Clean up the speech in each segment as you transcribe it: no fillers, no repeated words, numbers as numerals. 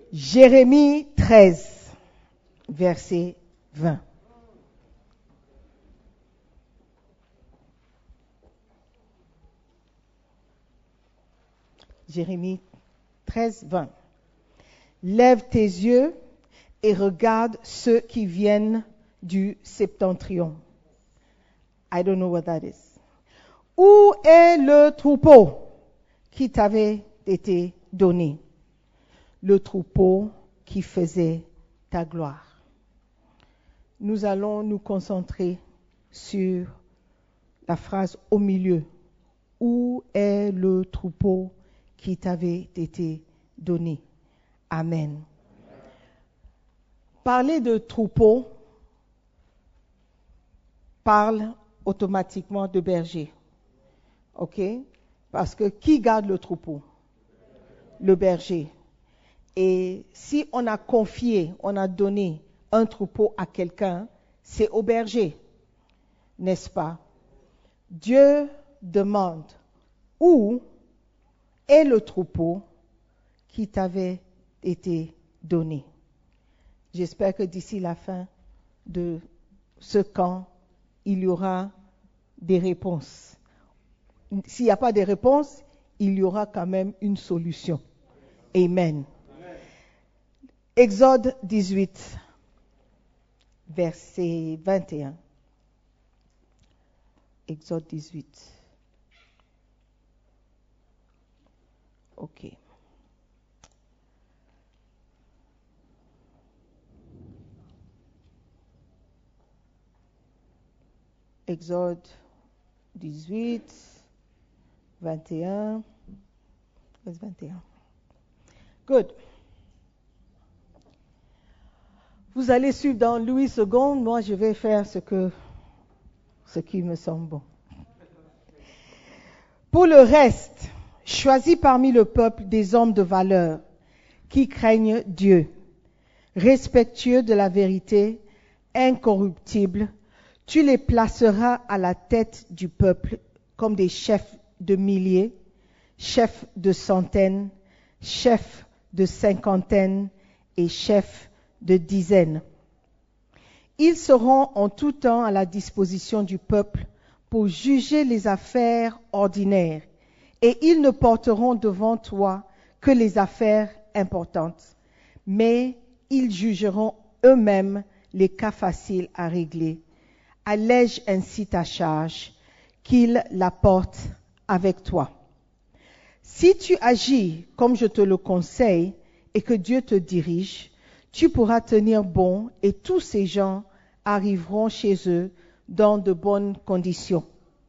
Jérémie 13, verset 20. Jérémie 13, 20. Lève tes yeux et regarde ceux qui viennent du septentrion. I don't know what that is. Où est le troupeau qui t'avait été donné? Le troupeau qui faisait ta gloire. Nous allons nous concentrer sur la phrase au milieu. Où est le troupeau qui t'avait été donné? Amen. Parler de troupeau parle automatiquement de berger. OK? Parce que qui garde le troupeau? Le berger. Et si on a confié, on a donné un troupeau à quelqu'un, c'est au berger, n'est-ce pas? Dieu demande où est le troupeau qui t'avait été donné. J'espère que d'ici la fin de ce camp, il y aura des réponses. S'il n'y a pas de réponse, il y aura quand même une solution. Amen. Exode 18, verset 21. Exode 18. OK. Exode 18, 21. 21. Good. Vous allez suivre dans Louis II, moi je vais faire ce qui me semble bon. Pour le reste, choisis parmi le peuple des hommes de valeur qui craignent Dieu, respectueux de la vérité, incorruptibles. Tu les placeras à la tête du peuple comme des chefs de milliers, chefs de centaines, chefs de cinquantaines et chefs de dizaines. Ils seront en tout temps à la disposition du peuple pour juger les affaires ordinaires, et ils ne porteront devant toi que les affaires importantes, mais ils jugeront eux-mêmes les cas faciles à régler. Allège ainsi ta charge, qu'ils la portent avec toi. Si tu agis comme je te le conseille et que Dieu te dirige, tu pourras tenir bon et tous ces gens arriveront chez eux dans de bonnes conditions.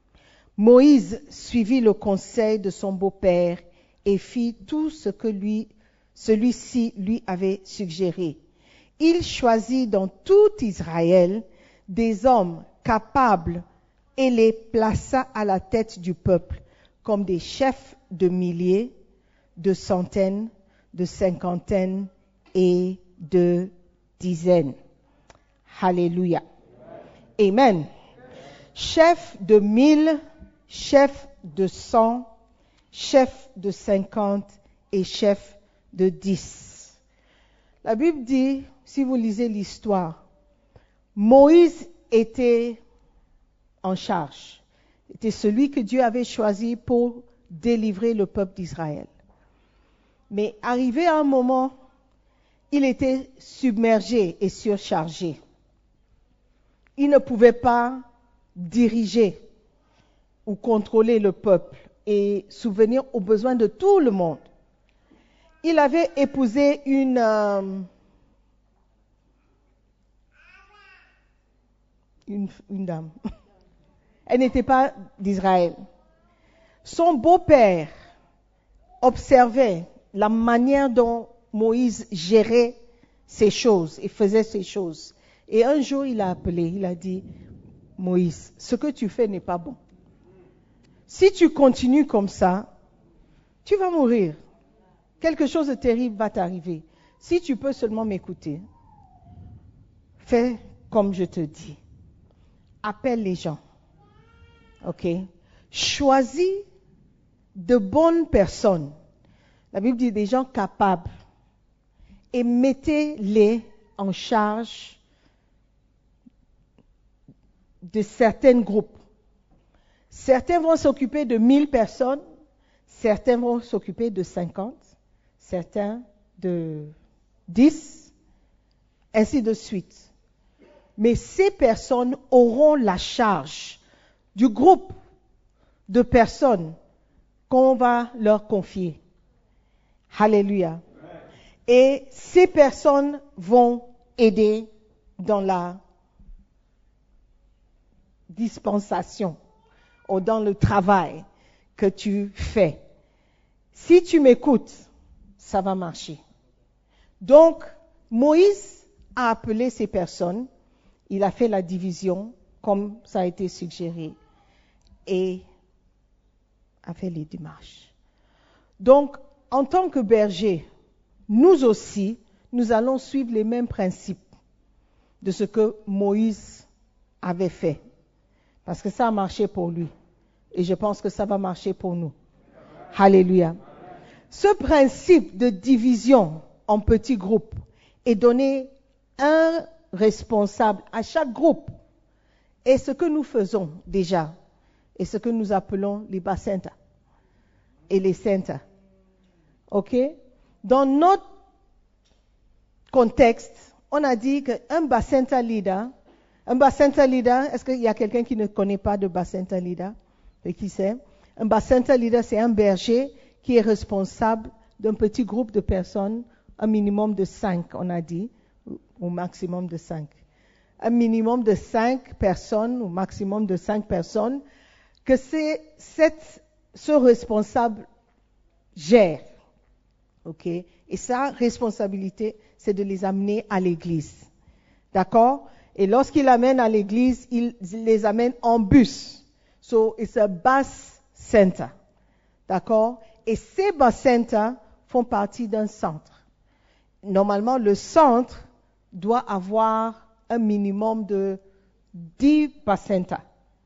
Moïse suivit le conseil de son beau-père et fit tout ce que celui-ci lui avait suggéré. Il choisit dans tout Israël des hommes capables et les plaça à la tête du peuple comme des chefs de milliers, de centaines, de cinquantaines et de dizaines. Alléluia. Amen. Chef de 1000, chef de 100, chef de 50 et chef de 10. La Bible dit, si vous lisez l'histoire, Moïse était en charge. C'était celui que Dieu avait choisi pour délivrer le peuple d'Israël. Mais arrivé à un moment, il était submergé et surchargé. Il ne pouvait pas diriger ou contrôler le peuple et subvenir aux besoins de tout le monde. Il avait épousé une dame. Elle n'était pas d'Israël. Son beau-père observait la manière dont Moïse gérait ces choses et faisait ces choses. Et un jour, il a appelé, il a dit, Moïse, ce que tu fais n'est pas bon. Si tu continues comme ça, tu vas mourir. Quelque chose de terrible va t'arriver. Si tu peux seulement m'écouter, fais comme je te dis. Appelle les gens. OK? Choisis de bonnes personnes. La Bible dit des gens capables et mettez-les en charge de certains groupes. Certains vont s'occuper de 1000 personnes, certains vont s'occuper de 50, certains de 10, ainsi de suite. Mais ces personnes auront la charge du groupe de personnes qu'on va leur confier. Alléluia. Et ces personnes vont aider dans la dispensation ou dans le travail que tu fais. Si tu m'écoutes, ça va marcher. Donc, Moïse a appelé ces personnes, il a fait la division comme ça a été suggéré et a fait les démarches. Donc, en tant que berger, nous aussi, nous allons suivre les mêmes principes de ce que Moïse avait fait. Parce que ça a marché pour lui. Et je pense que ça va marcher pour nous. Alléluia. Ce principe de division en petits groupes est donné un responsable à chaque groupe. Et ce que nous faisons déjà, et ce que nous appelons les bacentas et les centers. OK? Dans notre contexte, on a dit qu'un bacenta leader, est-ce qu'il y a quelqu'un qui ne connaît pas de bacenta leader? Et qui sait? Un bacenta leader, c'est un berger qui est responsable d'un petit groupe de personnes, un minimum de 5, on a dit, au maximum de 5. Un minimum de 5 personnes, au maximum de 5 personnes, que ce responsable gère. OK? Et sa responsabilité, c'est de les amener à l'église. D'accord? Et lorsqu'il amène à l'église, il les amène en bus. So, it's a bus center. D'accord? Et ces bus centers font partie d'un centre. Normalement, le centre doit avoir un minimum de 10 bus centers.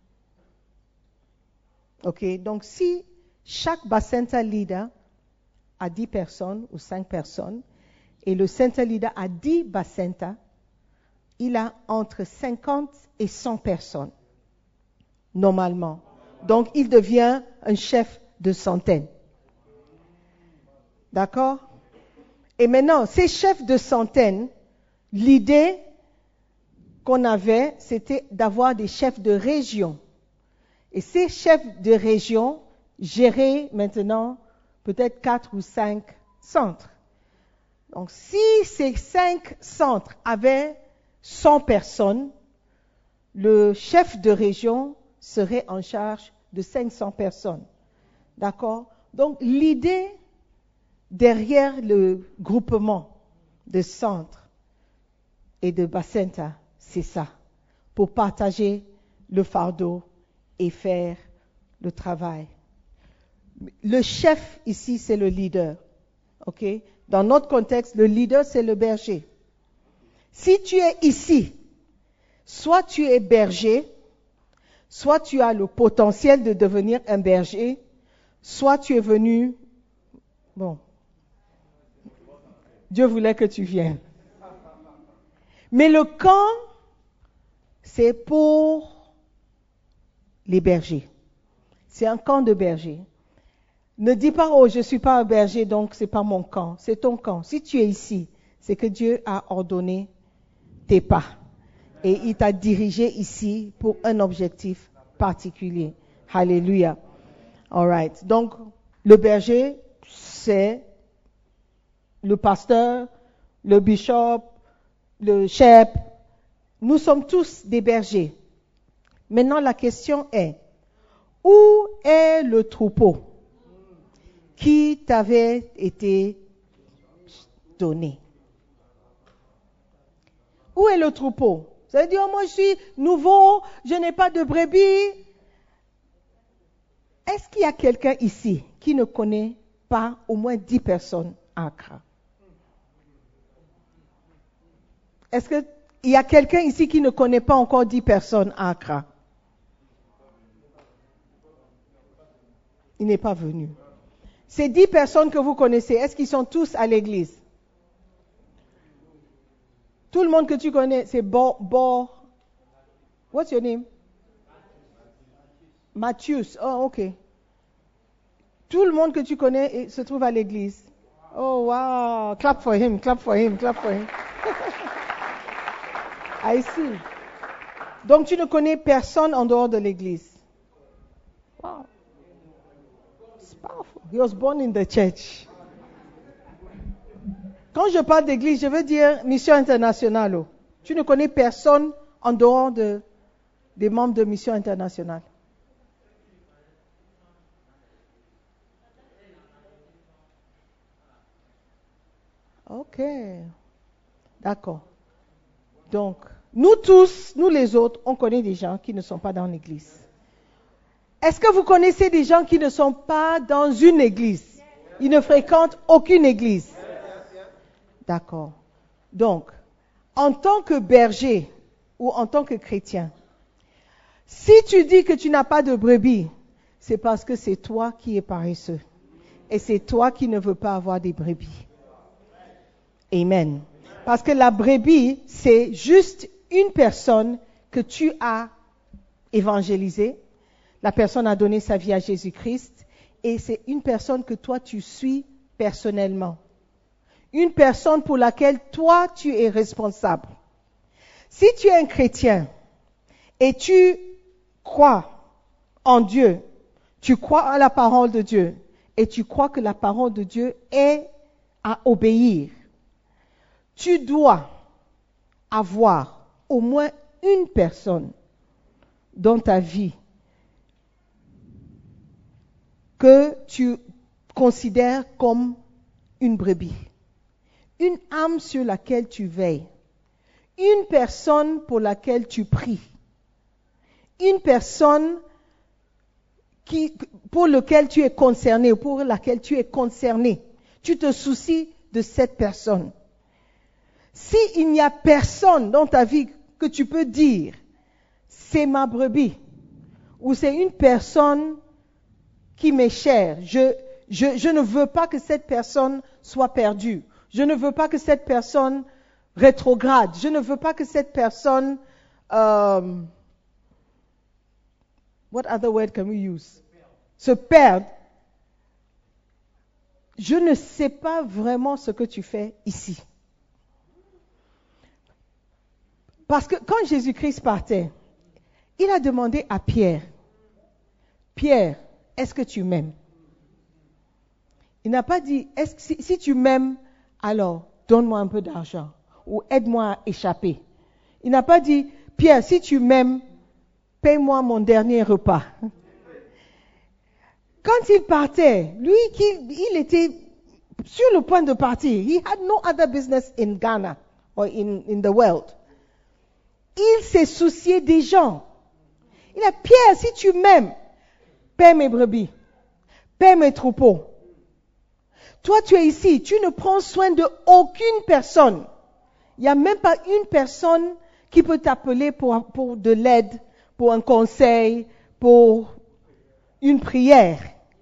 OK? Donc, si chaque bus center leader a 10 personnes ou 5 personnes, et le center leader a 10 bus centers, il a entre 50 et 100 personnes, normalement. Donc, il devient un chef de centaine. D'accord? Et maintenant, ces chefs de centaine, l'idée qu'on avait, c'était d'avoir des chefs de région. Et ces chefs de région géraient maintenant peut-être 4 ou 5 centres. Donc, si ces 5 centres avaient 100 personnes, le chef de région serait en charge de 500 personnes. D'accord? Donc, l'idée derrière le groupement de centres et de bacenta, c'est ça, pour partager le fardeau et faire le travail. Le chef ici, c'est le leader. OK? Dans notre contexte, le leader, c'est le berger. Si tu es ici, soit tu es berger, soit tu as le potentiel de devenir un berger, soit tu es venu, Dieu voulait que tu viennes. Mais le camp, c'est pour les bergers. C'est un camp de bergers. Ne dis pas, je ne suis pas un berger, donc ce n'est pas mon camp. C'est ton camp. Si tu es ici, c'est que Dieu a ordonné tes pas. Et il t'a dirigé ici pour un objectif particulier. Alléluia. All right. Donc, le berger, c'est le pasteur, le bishop, le chef. Nous sommes tous des bergers. Maintenant, la question est, où est le troupeau qui t'avait été donné? Où est le troupeau? Ça veut dire, moi je suis nouveau, je n'ai pas de brebis. Est-ce qu'il y a quelqu'un ici qui ne connaît pas au moins 10 personnes à Accra? Est-ce qu'il y a quelqu'un ici qui ne connaît pas encore 10 personnes à Accra? Il n'est pas venu. Ces 10 personnes que vous connaissez, est-ce qu'ils sont tous à l'église? Tout le monde que tu connais, c'est What's your name? Matthias. Oh, ok. Tout le monde que tu connais se trouve à l'église. Oh, wow. Clap for him, clap for him, clap for him. I see. Donc, tu ne connais personne en dehors de l'église. Wow. It's powerful. He was born in the church. Quand je parle d'église, je veux dire mission internationale. Oh. Tu ne connais personne en dehors des membres de mission internationale. Ok. D'accord. Donc, nous tous, nous les autres, on connaît des gens qui ne sont pas dans l'église. Est-ce que vous connaissez des gens qui ne sont pas dans une église? Ils ne fréquentent aucune église. D'accord. Donc, en tant que berger ou en tant que chrétien, si tu dis que tu n'as pas de brebis, c'est parce que c'est toi qui es paresseux. Et c'est toi qui ne veux pas avoir des brebis. Amen. Parce que la brebis, c'est juste une personne que tu as évangélisée. La personne a donné sa vie à Jésus-Christ. Et c'est une personne que toi, tu suis personnellement. Une personne pour laquelle toi, tu es responsable. Si tu es un chrétien et tu crois en Dieu, tu crois à la parole de Dieu et tu crois que la parole de Dieu est à obéir, tu dois avoir au moins une personne dans ta vie que tu considères comme une brebis. Une âme sur laquelle tu veilles. Une personne pour laquelle tu pries. Une personne pour laquelle tu es concerné, pour laquelle tu es concerné. Tu te soucies de cette personne. S'il n'y a personne dans ta vie que tu peux dire, c'est ma brebis, ou c'est une personne qui m'est chère, je ne veux pas que cette personne soit perdue. Je ne veux pas que cette personne rétrograde. Je ne veux pas que cette personne, what other word can we use? Se perde. Je ne sais pas vraiment ce que tu fais ici. Parce que quand Jésus-Christ partait, il a demandé à Pierre, Pierre, est-ce que tu m'aimes? Il n'a pas dit, si tu m'aimes, alors donne-moi un peu d'argent ou aide-moi à échapper. Il n'a pas dit, Pierre, si tu m'aimes, paye-moi mon dernier repas. Quand il partait, lui, il était sur le point de partir. He had no other business in Ghana or in the world. Il s'est soucié des gens. Il a, Pierre, si tu m'aimes, paie mes brebis, paie mes troupeaux. Toi, tu es ici, tu ne prends soin de aucune personne. Il n'y a même pas une personne qui peut t'appeler pour de l'aide, pour un conseil, pour une prière.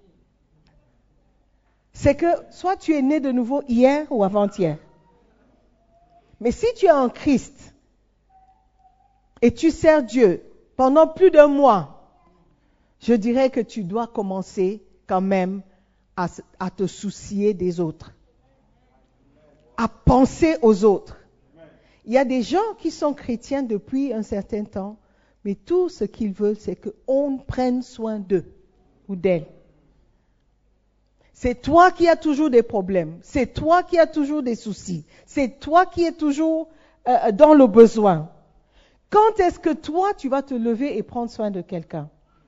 C'est que soit tu es né de nouveau hier ou avant-hier. Mais si tu es en Christ et tu sers Dieu pendant plus d'un mois, je dirais que tu dois commencer quand même à te soucier des autres, à penser aux autres. Il y a des gens qui sont chrétiens depuis un certain temps, mais tout ce qu'ils veulent, c'est qu'on prenne soin d'eux ou d'elles. C'est toi qui as toujours des problèmes, c'est toi qui as toujours des soucis, c'est toi qui es toujours dans le besoin. Quand est-ce que toi, tu vas te lever et prendre soin de quelqu'un?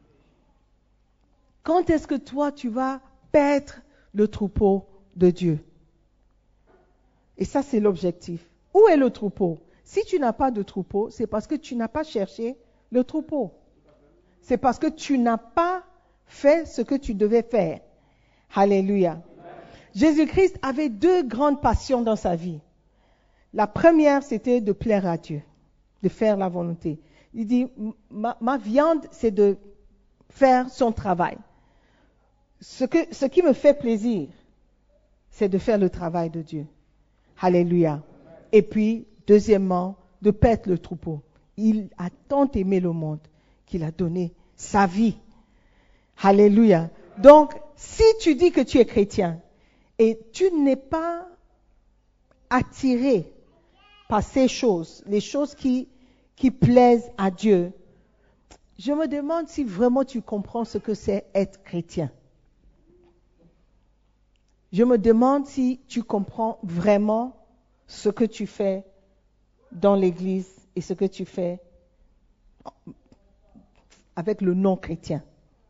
Quand est-ce que toi, tu vas paître le troupeau de Dieu? Et ça, c'est l'objectif. Où est le troupeau? Si tu n'as pas de troupeau, c'est parce que tu n'as pas cherché le troupeau. C'est parce que tu n'as pas fait ce que tu devais faire. Alléluia. Jésus-Christ avait deux grandes passions dans sa vie. La première, c'était de plaire à Dieu, de faire la volonté. Il dit, ma viande, c'est de faire son travail. Ce qui me fait plaisir, c'est de faire le travail de Dieu. Alléluia. Et puis, Deuxièmement, de perdre le troupeau. Il a tant aimé le monde qu'il a donné sa vie. Alléluia. Donc, si tu dis que tu es chrétien et tu n'es pas attiré par ces choses, les choses qui plaisent à Dieu, je me demande si vraiment tu comprends ce que c'est être chrétien. Je me demande si tu comprends vraiment ce que tu fais dans l'église et ce que tu fais avec le non-chrétien.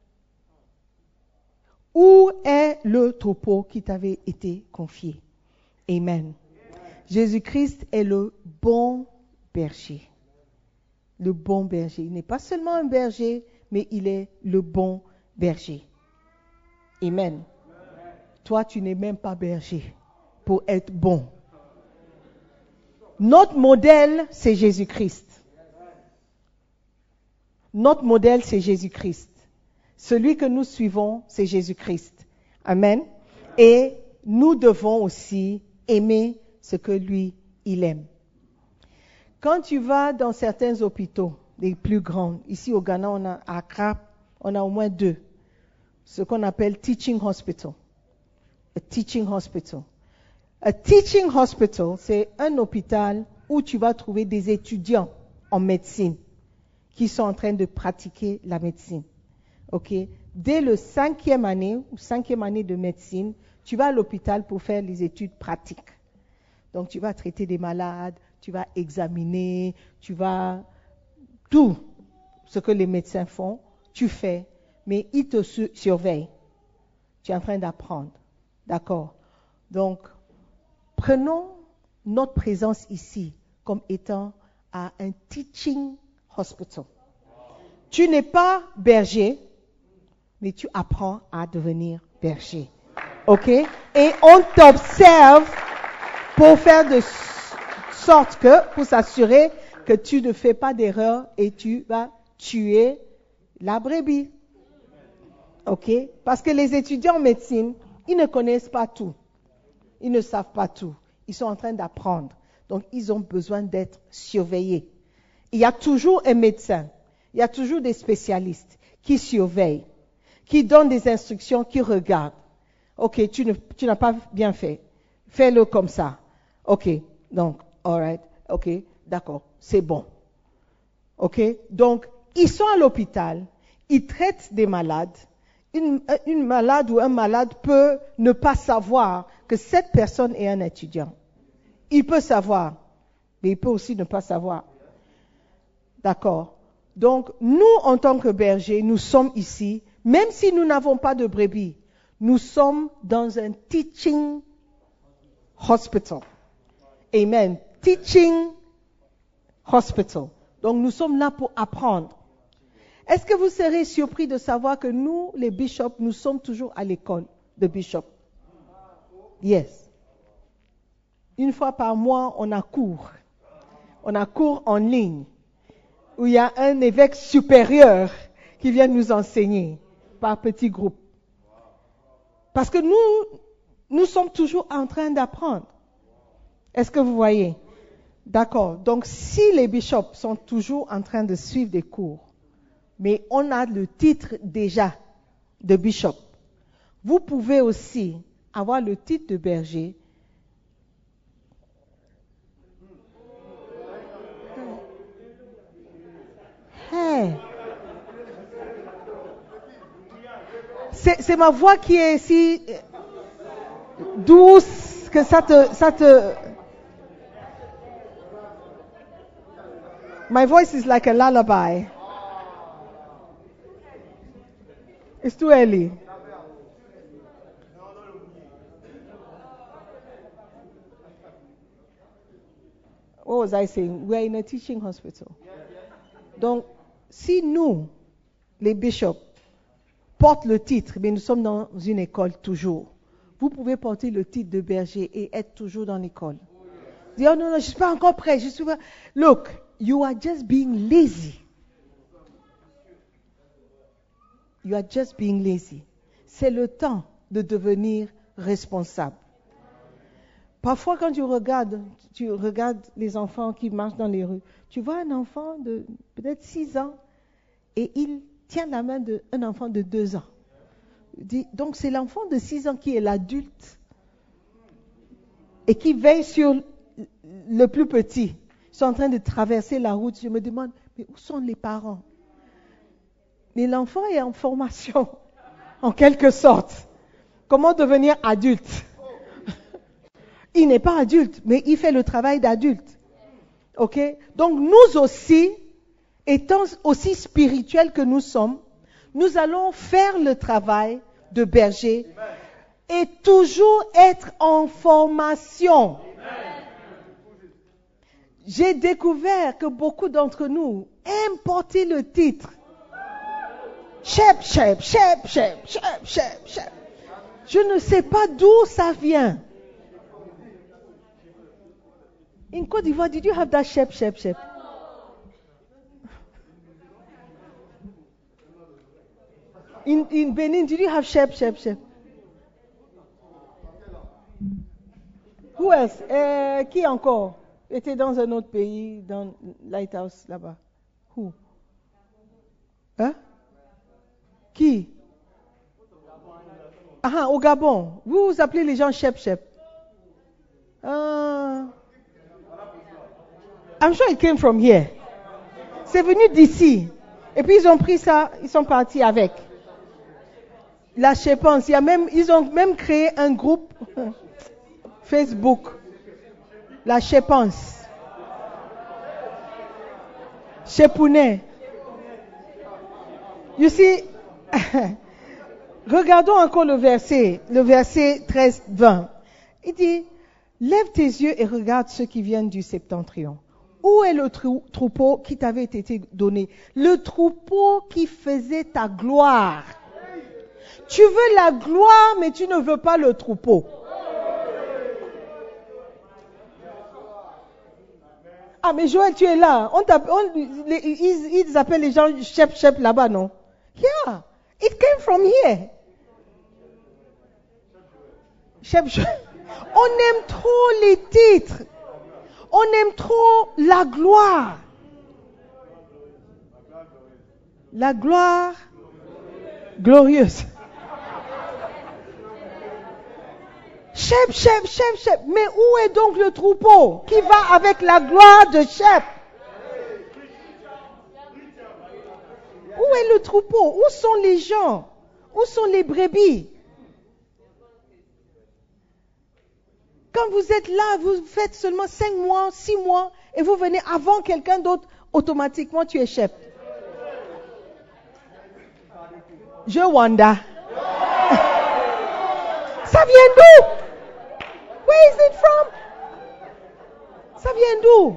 Où est le troupeau qui t'avait été confié? Amen. Jésus-Christ est le bon berger. Le bon berger. Il n'est pas seulement un berger, mais il est le bon berger. Amen. Toi, tu n'es même pas berger pour être bon. Notre modèle, c'est Jésus-Christ. Notre modèle, c'est Jésus-Christ. Celui que nous suivons, c'est Jésus-Christ. Amen. Et nous devons aussi aimer ce que lui, il aime. Quand tu vas dans certains hôpitaux, les plus grands, ici au Ghana, on a à Accra, on a au moins 2, ce qu'on appelle teaching hospital. A teaching hospital. A teaching hospital, c'est un hôpital où tu vas trouver des étudiants en médecine qui sont en train de pratiquer la médecine. Ok? Dès le 5e année de médecine, tu vas à l'hôpital pour faire les études pratiques. Donc, tu vas traiter des malades, tu vas examiner, tu vas... Tout ce que les médecins font, tu fais, mais ils te surveillent. Tu es en train d'apprendre. D'accord? Donc, prenons notre présence ici comme étant à un teaching hospital. Tu n'es pas berger, mais tu apprends à devenir berger. OK? Et on t'observe pour faire de sorte que, pour s'assurer que tu ne fais pas d'erreur et tu vas tuer la brebis. OK? Parce que les étudiants en médecine, ils ne connaissent pas tout. Ils ne savent pas tout. Ils sont en train d'apprendre. Donc, ils ont besoin d'être surveillés. Il y a toujours un médecin. Il y a toujours des spécialistes qui surveillent, qui donnent des instructions, qui regardent. OK, tu n'as pas bien fait. Fais-le comme ça. OK, donc, all right. OK, d'accord, c'est bon. OK, donc, ils sont à l'hôpital, ils traitent des malades. Une malade ou un malade peut ne pas savoir que cette personne est un étudiant. Il peut savoir, mais il peut aussi ne pas savoir. D'accord. Donc, nous, en tant que bergers, nous sommes ici, même si nous n'avons pas de brebis, nous sommes dans un teaching hospital. Amen. Teaching hospital. Donc, nous sommes là pour apprendre. Est-ce que vous serez surpris de savoir que nous, les bishops, nous sommes toujours à l'école de bishop? Yes. Une fois par mois, on a cours. On a cours en ligne où il y a un évêque supérieur qui vient nous enseigner par petits groupes. Parce que nous sommes toujours en train d'apprendre. Est-ce que vous voyez? D'accord. Donc, si les bishops sont toujours en train de suivre des cours, mais on a le titre déjà de bishop, vous pouvez aussi avoir le titre de berger. Hey. C'est ma voix qui est si douce que ça te... My voice is like a lullaby. It's too early. What was I saying? We're in a teaching hospital. Donc, si nous, les bishops, portent le titre, mais nous sommes dans une école toujours, vous pouvez porter le titre de berger et être toujours dans l'école. Dire, oh non, je ne suis pas encore prêt. Look, you are just being lazy. You are just being lazy. C'est le temps de devenir responsable. Parfois, quand tu regardes les enfants qui marchent dans les rues, tu vois un enfant de peut-être 6 ans et il tient la main d'un enfant de 2 ans. Donc, c'est l'enfant de 6 ans qui est l'adulte et qui veille sur le plus petit. Ils sont en train de traverser la route. Je me demande, mais où sont les parents? Mais l'enfant est en formation, en quelque sorte. Comment devenir adulte? Il n'est pas adulte, mais il fait le travail d'adulte. Ok? Donc nous aussi, étant aussi spirituels que nous sommes, nous allons faire le travail de berger et toujours être en formation. J'ai découvert que beaucoup d'entre nous aiment porter le titre. Chef. Je ne sais pas d'où ça vient. In Côte d'Ivoire, did you have that chef? In Benin, did you have chef? Who else? Qui encore était dans un autre pays, dans Lighthouse là-bas? Who? Hein? Qui? Ah, au Gabon. Vous appelez les gens chef. I'm sure it came from here. C'est venu d'ici. Et puis ils ont pris ça, ils sont partis avec. La chépance, ils ont même créé un groupe Facebook. La chépance. Chépounet. You see, regardons encore le verset 13-20. Il dit, lève tes yeux et regarde ceux qui viennent du septentrion. Où est le troupeau qui t'avait été donné? Le troupeau qui faisait ta gloire. Tu veux la gloire, mais tu ne veux pas le troupeau. Ah, mais Joël, tu es là. Ils appellent les gens chef là-bas, non? Yeah, it came from here. Chef. On aime trop les titres. On aime trop la gloire. La gloire glorieuse. Chef. Mais où est donc le troupeau qui va avec la gloire de chef? Où est le troupeau? Où sont les gens? Où sont les brebis? Quand vous êtes là, vous faites seulement 5 mois, 6 mois, et vous venez avant quelqu'un d'autre, automatiquement tu es chef. Je wonder. Ça vient d'où? Where is it from? Ça vient d'où?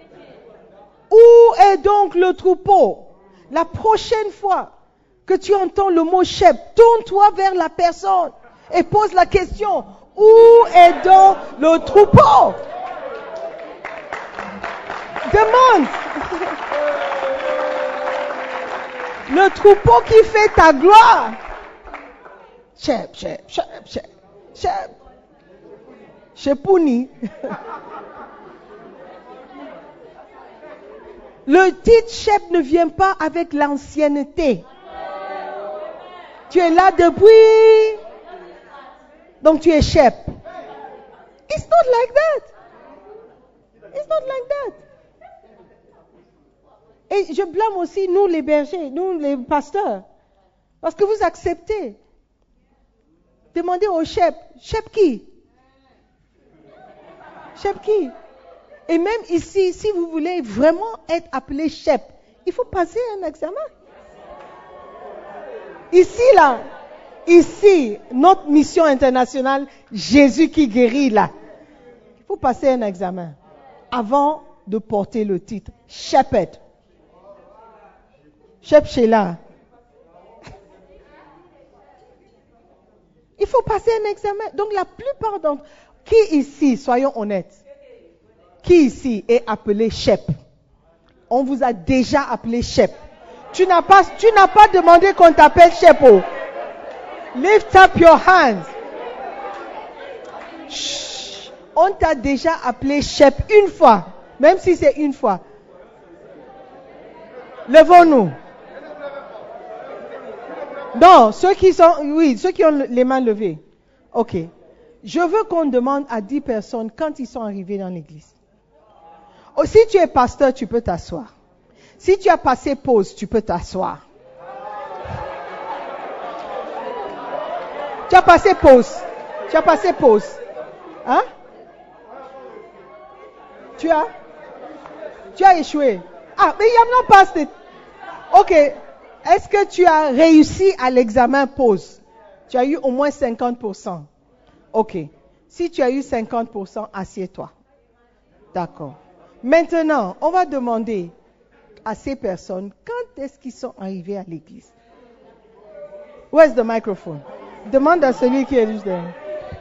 Où est donc le troupeau? La prochaine fois que tu entends le mot chef, tourne-toi vers la personne et pose la question. Où est donc le troupeau? Demande. Le troupeau qui fait ta gloire. Chef. Chepouni. Le titre chef ne vient pas avec l'ancienneté. Tu es là depuis... Donc tu es chef. It's not like that. Et je blâme aussi nous les bergers, nous les pasteurs. Parce que vous acceptez. Demandez au chef. Chef qui? Et même ici, si vous voulez vraiment être appelé chef, il faut passer un examen. Ici, notre mission internationale, Jésus qui guérit là. Il faut passer un examen avant de porter le titre Shepherd. Chef Sheila. Il faut passer un examen. Donc la plupart d'entre qui ici, soyons honnêtes, qui ici est appelé chef? On vous a déjà appelé chef. Tu n'as pas demandé qu'on t'appelle chef. Lift up your hands. Shh. On t'a déjà appelé chef une fois, même si c'est une fois. Levons-nous. Non, ceux qui ont les mains levées. Ok. Je veux qu'on demande à 10 personnes quand ils sont arrivés dans l'église. Oh, si tu es pasteur, tu peux t'asseoir. Si tu as passé pause, tu peux t'asseoir. Tu as passé pause. Tu as passé pause. Hein? Tu as échoué. Ah, mais il y a not passed it. Ok. Est-ce que tu as réussi à l'examen pause? Tu as eu au moins 50%. Ok. Si tu as eu 50%, assieds-toi. D'accord. Maintenant, on va demander à ces personnes quand est-ce qu'ils sont arrivés à l'église. Where's the microphone? Demande à celui qui est juste derrière.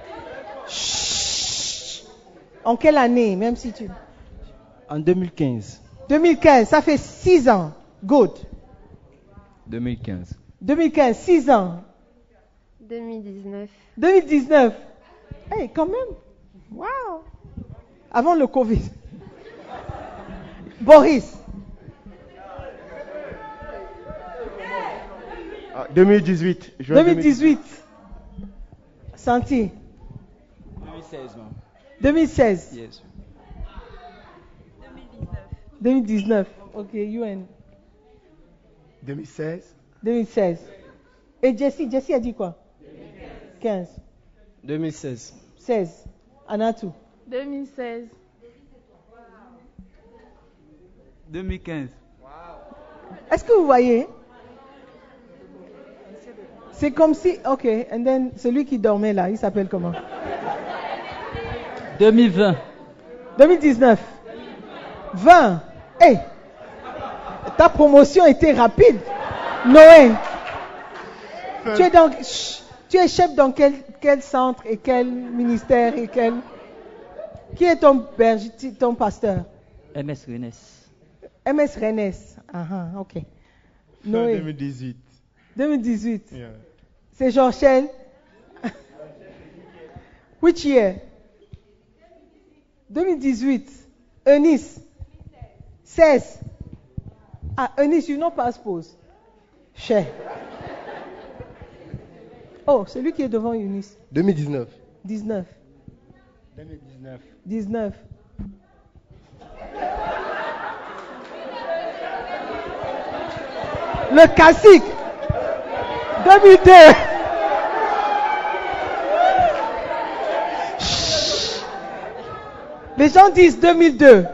Chut. En quelle année, même si tu... En 2015. 2015, ça fait 6 ans. Good. 2015. 2015, 6 ans. 2019. 2019. Hey, quand même. Wow. Avant le Covid. Boris. 2018. 2018. Santi. 2016, non? 2016. Yes. 2019. Ok, UN. 2016. 2016. Et Jessie a dit quoi? 15. 2016. 16. Anatou. 2016. 2015. Est-ce que vous voyez? C'est comme si... Ok, and then celui qui dormait là, il s'appelle comment? 2020. 2019. 20. Hey! Ta promotion était rapide. Noé. Tu es chef dans quel centre et quel ministère et quel... Qui est ton pasteur? MS Rennes. MS Rennes. Ok. Noé. 2018. 2018. Yeah. C'est Jean-Chel. Which year? 2018. Eunice. 16. Ah, Eunice, you know pass pause. Cher. Oh, celui qui est devant Eunice. 2019. 19. 2019. 19. Le classique. 2002. Chut. Les gens disent 2002.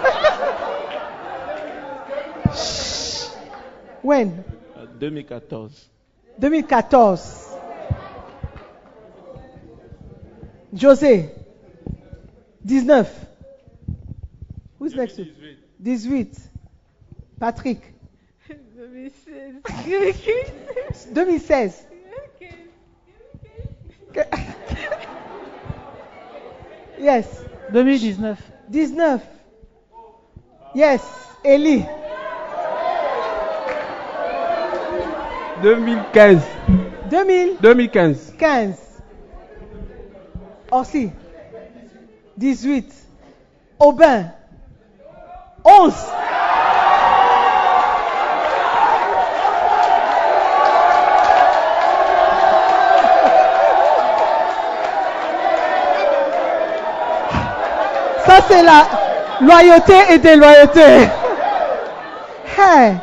When? 2014. 2014. José. 19. Who's next? 18. Patrick. 2016. 2016. Yes. 2019. 19. Yes. Eli. 2015. 2015. 2015. Orsi. 18. Aubin. 11. Ça, c'est la loyauté et déloyauté. Hey.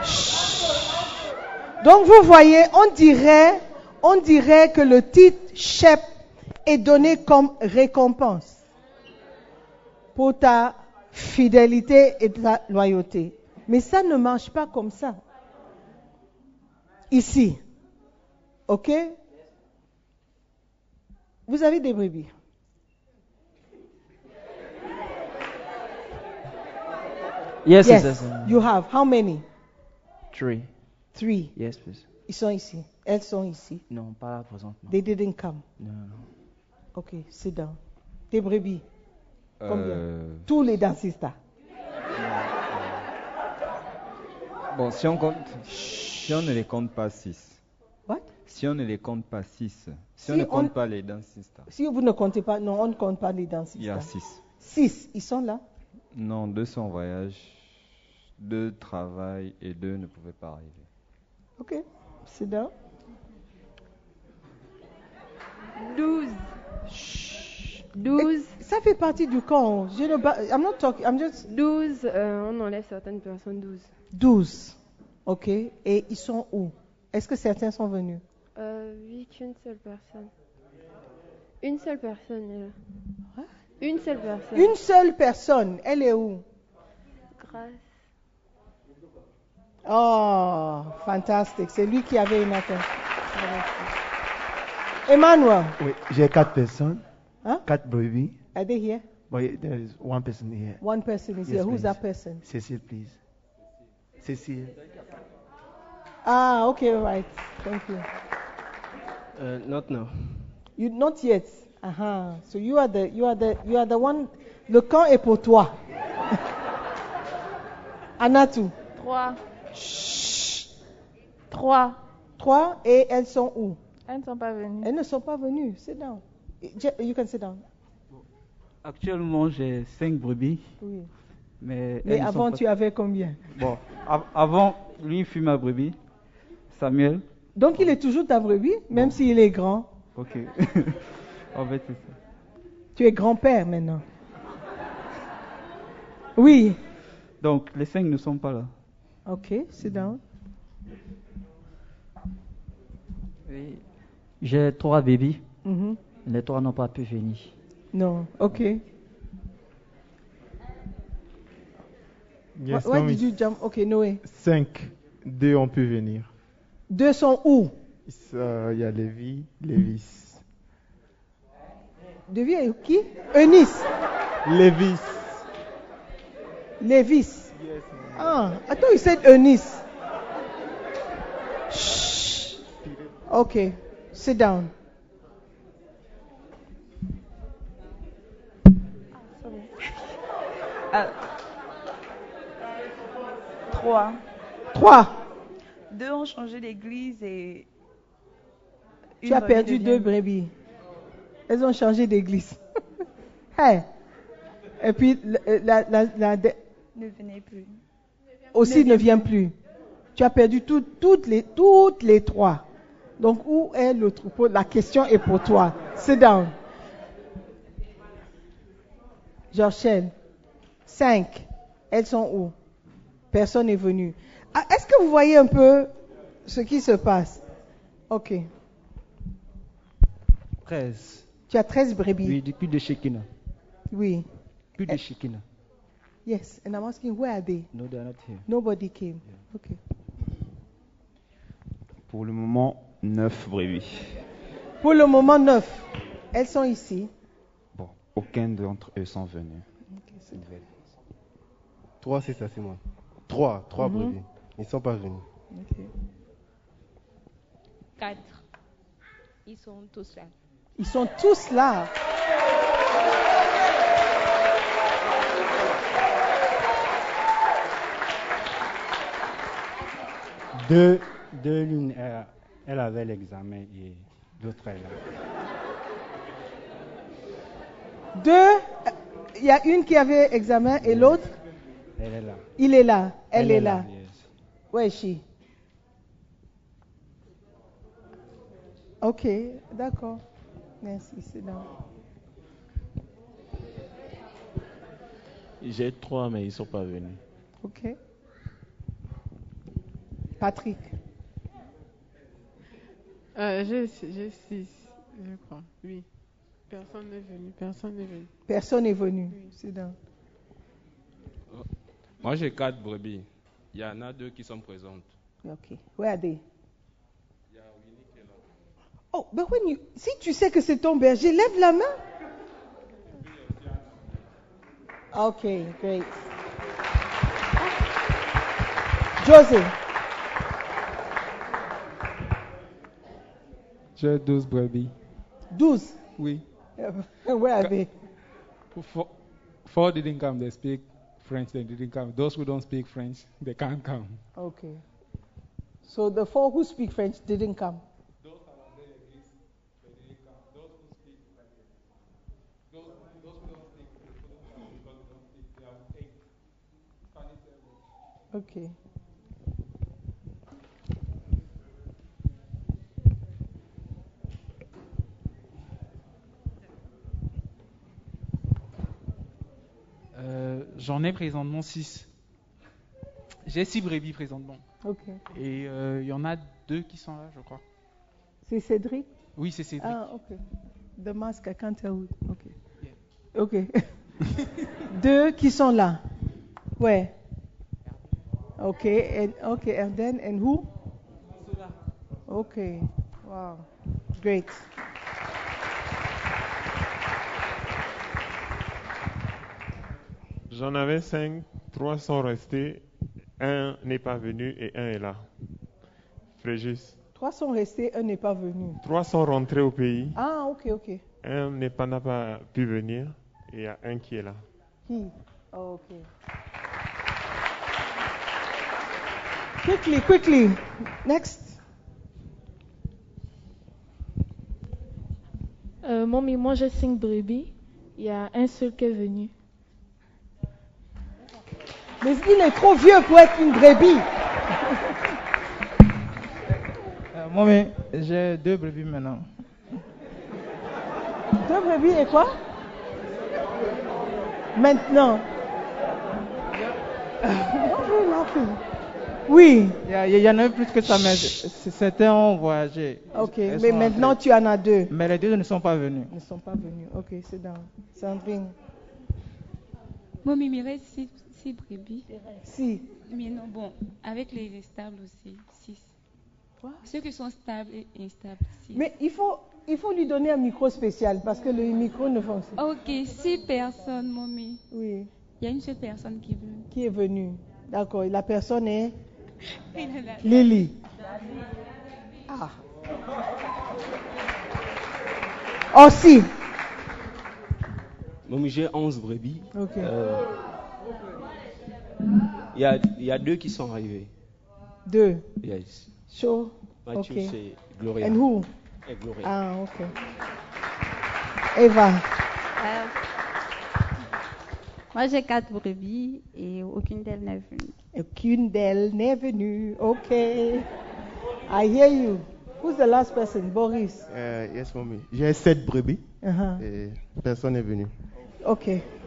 Donc, vous voyez, on dirait que le titre chef est donné comme récompense pour ta fidélité et ta loyauté. Mais ça ne marche pas comme ça. Ici. OK? Vous avez des brebis? Yes, Yes, yes. you have. How many? 3. 3. Yes, please. Ils sont ici. Elles sont ici. Non, pas là présentement. They didn't come. Non. OK, sit down. Tes brebis? Combien? Tous les dansistes. Bon, si on ne les compte pas 6. What? Si on ne les compte pas 6, si on Si ne on- compte pas les dentistes, Si vous ne comptez pas, non, on ne compte pas les dentistes. il y a 6. 6, ils sont là. Non, 2 sont en voyage, 2 travaillent et 2 ne pouvaient pas arriver. Ok, c'est là. 12. 12. Ça fait partie du camp. Je ne ba- I'm not talking, I'm just 12. On enlève certaines personnes. 12. 12. Ok, et ils sont où? Est-ce que certains sont venus? Oui, qu'une seule personne. Une seule personne est là. Hein? Une seule personne. Une seule personne, elle est où? Grâce. Oh, fantastique. C'est lui qui avait une atteinte. Emmanuel, Oui, j'ai 4 personnes, huh? 4 brebis. Are they here? But there is one person here. One person is Yes, here. Who's please. that person? Cécile, please. Cécile. Ah, okay, right. Thank you. Not now. You not yet. Uh-huh. So you are the one. Le camp est pour toi. Anatou. 3. Chut. 3. 3 et elles sont où? Elles ne sont pas venues. Elles ne sont pas venues. Sit down. You can sit down. Actuellement, j'ai 5 brebis. Oui. Mais Mais elles ne sont avant, pas- tu avais combien? Bon, avant, lui fut ma brebis. Samuel. Donc il est toujours ta brebis, même s'il est grand. Ok. En fait, c'est ça. Tu es grand-père maintenant. Oui. Donc, les 5 ne sont pas là. Ok, sit down. Oui. J'ai 3 bébés. Mhm. Les 3 n'ont pas pu venir. Non, ok. Yes, Why no, did you jump? Ok, Noé. 5. 2 ont pu venir. 2 sont où? Il y a Lévi, Lévis. Devis et qui? Eunice. Lévis. Lévis. Ah, I thought you said Eunice. Shh. Okay, sit down. Ah. 3. 3. 2 ont changé d'église et... Tu une as brebis perdu 2 devient- brebis. Elles ont changé d'église. Hey. Et puis Ne venez plus. aussi ne vient plus. Tu as perdu toutes les 3. Donc où est le troupeau? La question est pour toi. Sit down. Jorchelle, 5. Elles sont où? Personne n'est venu. Ah, est-ce que vous voyez un peu ce qui se passe? Ok. 13. Tu as 13 brebis. Oui, depuis de Shekinah. Oui. Plus de Shekinah. Yes. And I'm asking, where are they? No, they are not here. Nobody came. Okay. Pour le moment, 9 brebis. Pour le moment, 9. Elles sont ici. Bon, aucun d'entre eux sont venus. 3, c'est ça, c'est moi. 3 Mhm. brebis. Ils ne sont pas venus. Okay. 4. Ils sont tous là. Ils sont tous là. Deux, l'une, elle avait l'examen et l'autre est là. 2, il y a une qui avait examen et l'autre, Elle est là. il est là. Elle est là. Yes. Where is she? Ok, d'accord. Merci, c'est là. J'ai 3, mais ils ne sont pas venus. Ok. Patrick. J'ai 6, je crois. Oui. Personne n'est venu. Personne n'est venu. Personne n'est venu. C'est là. Moi, j'ai 4 brebis. Il y en a 2 qui sont présentes. Ok. Where are they? Il y a Winnie qui est là. Oh, but si tu sais que c'est ton berger, lève la main. Ok, great. José. J'ai 12 brebis. 12? Oui. Where are they? Four didn't come. They speak French. They didn't come. Those who don't speak French, they can't come. Okay. So the 4 who speak French didn't come. Those Ok. J'en ai présentement 6. J'ai 6 brebis présentement. Ok. Et il y en a 2 qui sont là, je crois. C'est Cédric? Oui, c'est Cédric. Ah, ok. The mask, I can't tell who. Ok. Ok. 2 qui sont là. Ouais. Ok. Ok, Erden. And who? Ok. Wow. Great. J'en avais 5, 3 sont restés, 1 n'est pas venu et 1 est là. Frégis. 3 sont restés, 1 n'est pas venu. 3 sont rentrés au pays. Ah, ok, ok. 1 n'a pas pu venir et il y a 1 qui est là. Qui? Oh, ok. Quickly. Next. Moi j'ai 5 brebis. Il y a un seul qui est venu. Mais il est trop vieux pour être une brebis. Moi, j'ai 2 brebis maintenant. 2 brebis et quoi? Maintenant. Oui. Il y en a plus que ça, mais certains ont voyagé. Ok, mais maintenant tu en as 2. Mais les 2 ne sont pas venus. Ne sont pas venus. Ok, c'est down. Sandrine. Bon, mais il me reste 6 brebis. Si. Mais non, bon, avec les stables aussi, 6. Quoi? Ceux qui sont stables et instables, 6. Mais il faut lui donner un micro spécial parce que le micro ne fonctionne pas. Ok, 6 personnes, mommy. Oui. Il y a une seule personne qui est venue. Qui est venue? D'accord, la personne est La- Lily. Ah. Oh si. Mommy, j'ai 11 brebis. Ok. Il y a 2 qui sont arrivés. 2. Yes. Show. Mathieu, Ok. c'est Gloria. And who? Et Gloria. Ah, ok. Eva. Moi, j'ai 4 brebis et aucune d'elles n'est venue. Aucune d'elles n'est venue. Ok. I hear you. Who's the last person? Boris. Yes, mommy. J'ai 7 brebis Uh-huh. et personne n'est venu. Ok.